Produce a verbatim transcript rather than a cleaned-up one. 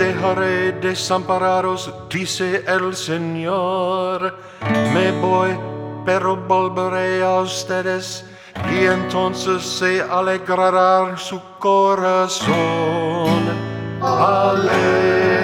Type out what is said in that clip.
dejaré desamparados, dice el Señor. Me voy, pero volveré a ustedes, y entonces se alegrará su corazón. Aleluya.